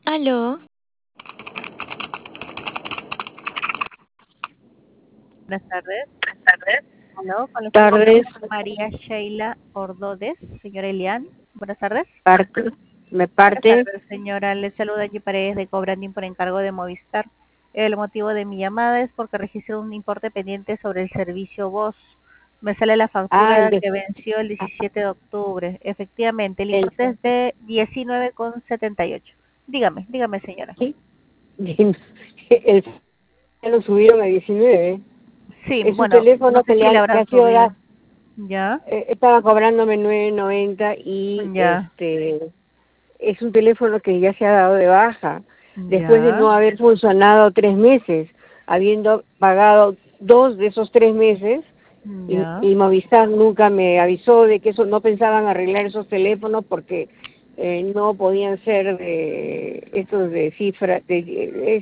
Aló, Buenas tardes. Aló, con la señora Tardes, María Sheila Ordóñez, señora Elian. Buenas tardes. parte, me Buenas parte. tardes, señora. Le saluda Angie Paredes de Cobrandín por encargo de Movistar. El motivo de mi llamada es porque registré un importe pendiente sobre el servicio Voz. Me sale la Ah, factura que venció el 17 de octubre. Efectivamente, el el, importe es de 19,78. Dígame, señora. sí, el, ya lo subieron a 19. Sí, Es un bueno, no teléfono sé si le que habrán ha sido subido. Ya, estaba cobrándome 9.90 y ya, es un teléfono que ya se ha dado de baja después de ya, no haber funcionado 3 meses, habiendo pagado 2 de esos 3 meses. ya. Y Movistar nunca me avisó de que eso no pensaban arreglar esos teléfonos porque no podían ser de estos de cifra, de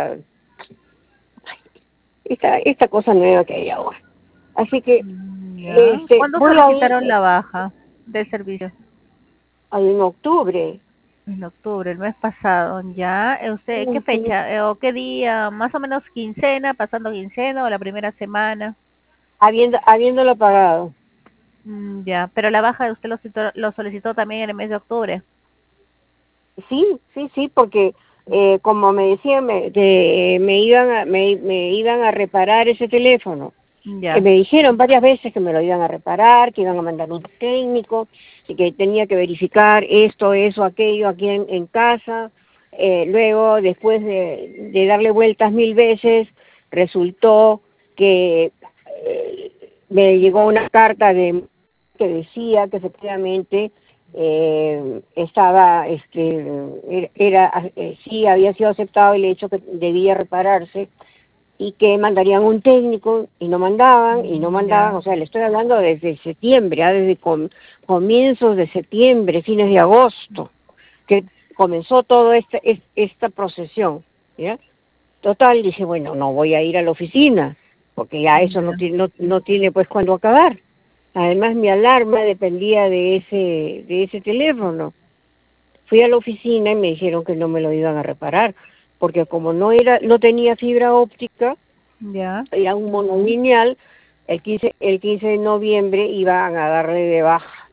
esta cosa nueva que hay ahora. Así que Ya. ¿Cuándo voy a ir solicitaron la baja del servicio? en octubre. En octubre, el mes pasado. Ya. ¿Usted qué Sí, fecha o qué día? Más o menos quincena, pasando quincena o la primera semana. habiéndolo pagado. Ya. Pero la baja usted lo solicitó también en el mes de octubre. Sí, porque como me decían, que me iban a reparar ese teléfono. Ya. Me dijeron varias veces que me lo iban a reparar, que iban a mandar un técnico, y que tenía que verificar esto, eso, aquello aquí en casa. Luego, después de darle vueltas 1000 veces, resultó que me llegó una carta que decía que efectivamente sí había sido aceptado el hecho que debía repararse y que mandarían un técnico y no mandaban y no mandaban. Ya. O sea, le estoy hablando desde septiembre, desde comienzos de septiembre, fines de agosto, que comenzó toda esta procesión, ¿ya? Total, dije, bueno, no voy a ir a la oficina, porque ya eso Ya. no tiene pues cuándo acabar. Además, mi alarma dependía de ese teléfono. Fui a la oficina y me dijeron que no me lo iban a reparar, porque como no tenía fibra óptica, Ya. era un monolineal. El 15 de noviembre iban a darle de baja.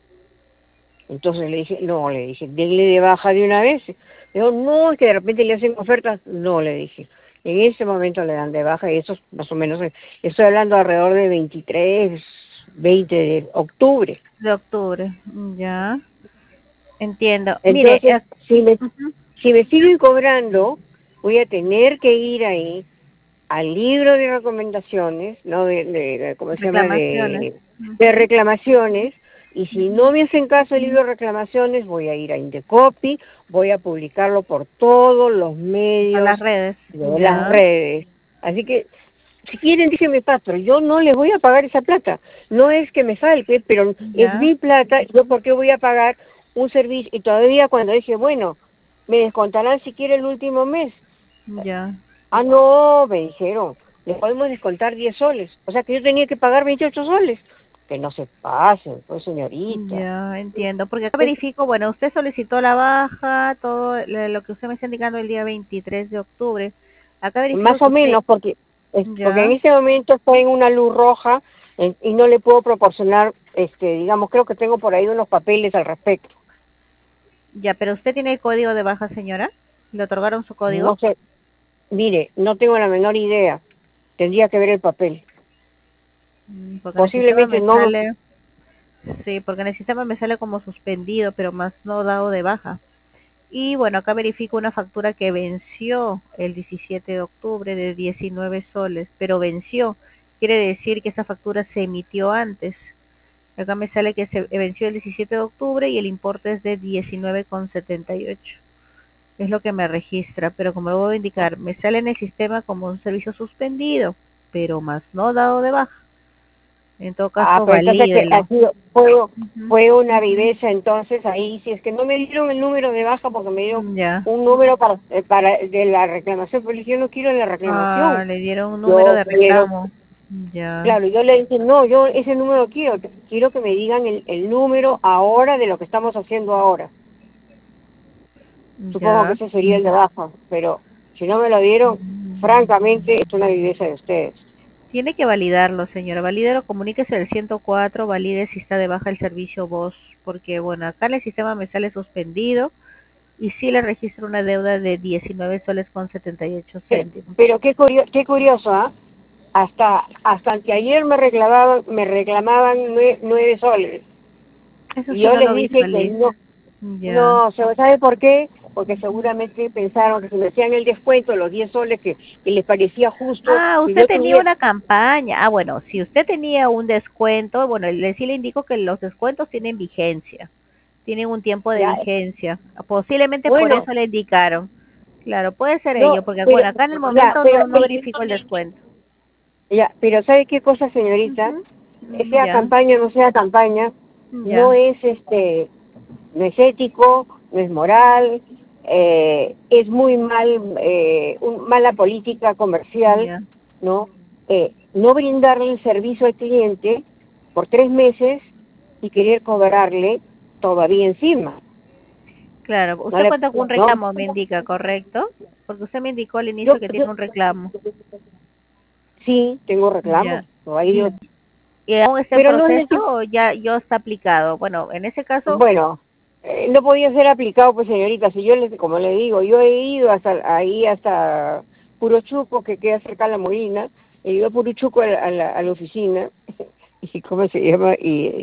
Entonces le dije, denle de baja de una vez. Digo, no, es que de repente le hacen ofertas. No, le dije. En ese momento le dan de baja y eso es más o menos, estoy hablando alrededor de 23, 20 de octubre. De octubre. Ya. Entiendo. Mire, Entonces, ujú, si me siguen cobrando, voy a tener que ir ahí al libro de recomendaciones, ¿no? ¿Cómo se llama? reclamaciones. De Ujú, reclamaciones, y si ujú. no me hacen caso el libro de reclamaciones, voy a ir a Indecopy, voy a publicarlo por todos los A las medios redes. de las Ya. redes. Así que, si quieren, díganme, pero yo no les voy a pagar esa plata. No es que me falte, pero es Ya. mi plata. ¿Yo por qué voy a pagar un servicio? Y todavía cuando dije, bueno, me descontarán si quiere el último mes. Ya. Ah, no, me dijeron, le podemos descontar 10 soles. O sea que yo tenía que pagar 28 soles. Que no se pasen, pues señorita. Ya entiendo, porque acá Es verifico, bueno, usted solicitó la baja, todo lo que usted me está indicando el día 23 de octubre. Acá verifico más que o usted, menos, porque en ya, este momento estoy en una luz roja y no le puedo proporcionar, digamos, creo que tengo por ahí unos papeles al respecto. ya, pero usted tiene el código de baja, señora. ¿Le otorgaron su No código? sé, mire, no tengo la menor idea. Tendría que ver el papel. Porque en el sistema Posiblemente me no. sale, sí, porque en el sistema me sale como suspendido, pero más no dado de baja. Y bueno, acá verifico una factura que venció el 17 de octubre de 19 soles, pero venció. Quiere decir que esa factura se emitió antes. Acá me sale que se venció el 17 de octubre y el importe es de 19,78. Es lo que me registra, pero como lo voy a indicar, me sale en el sistema como un servicio suspendido, pero más no dado de baja. En todo Ah, caso, pero entonces que valídelo. aquí Ujú. fue una viveza. Entonces ahí, si es que no me dieron el número de baja porque me dieron Ya. un número para de la reclamación, pero yo no quiero la Ah, reclamación. le dieron un número Yo de quiero, reclamo. Ya. claro, yo le dije, no, yo ese número quiero que me digan el número ahora de lo que estamos haciendo ahora. Supongo que Ya. ese sería el de abajo, pero si no me lo dieron, francamente es una viveza de ustedes. Tiene que validarlo, señora. Valídelo, comuníquese al 104, valide si está de baja el servicio voz, porque bueno, acá en el sistema me sale suspendido y sí le registro una deuda de 19 soles con 78 céntimos. Pero qué curioso, ¿ah? Hasta anteayer me reclamaban 9 soles. Eso Y sí yo no les lo dije que visualizo. no, Ya. no, ¿sabe por qué? Porque seguramente pensaron que si me hacían el descuento, los 10 soles que les parecía justo, Ah, que usted yo tenía tuviera, una campaña. Ah, bueno, si usted tenía un descuento, bueno, sí le indico que los descuentos tienen vigencia, tienen un tiempo de ya, vigencia. Posiblemente por bueno, eso le indicaron. Claro, puede ser no, ello, porque pero, bueno, acá en el ya, momento pero, no verifico el descuento. ya, pero ¿sabe qué cosa, señorita? Ujú. Sea Ya, campaña o no sea campaña, no ya, es no es ético, no es moral, es muy mala política comercial, ya. ¿no? No brindarle el servicio al cliente por 3 meses y querer cobrarle todavía encima. Claro, No usted le, cuenta con un no, reclamo, me indica, ¿correcto? Porque usted me indicó al yo, inicio que yo tiene un reclamo. sí tengo Ya. reclamos, ¿Y aún está en pero no es proceso o ya está aplicado? Bueno, en ese caso, bueno, no podía ser aplicado, pues señorita, si como le digo, yo he ido hasta Purochuco, que queda cerca de la Molina, he ido a Purochuco a la oficina, y ¿cómo se llama?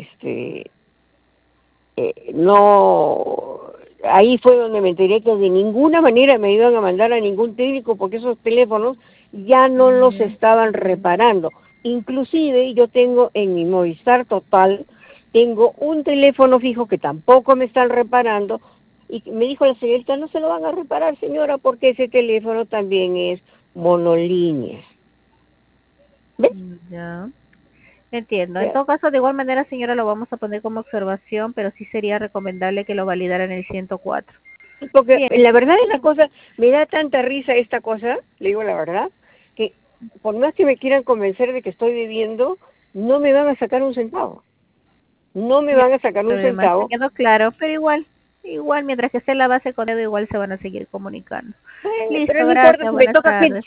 No, ahí fue donde me enteré que de ninguna manera me iban a mandar a ningún técnico porque esos teléfonos ya no los ya. estaban reparando. Inclusive yo tengo en mi Movistar Total, tengo un teléfono fijo que tampoco me están reparando y me dijo la señorita, no se lo van a reparar señora porque ese teléfono también es monolínea. ¿Ves? Ya. Entiendo. En todo caso, de igual manera, señora, lo vamos a poner como observación, pero sí sería recomendable que lo validara en el 104. Porque Bien. la verdad es la cosa, me da tanta risa esta cosa, le digo la verdad, que por más que me quieran convencer de que estoy viviendo, no me van a sacar un centavo. No me Ya, van a sacar un además me centavo. quedó claro, pero igual, mientras que esté en la base con Edo, igual se van a seguir comunicando. Pero Listo, no importa gracias, si me buenas toca tardes.